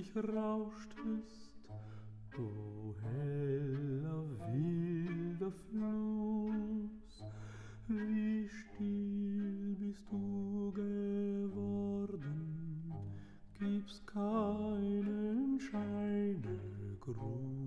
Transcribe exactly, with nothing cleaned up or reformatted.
plötzlich rauschtest, du heller, wilder Fluss, wie still bist du geworden, gibt's keinen Scheidegruß.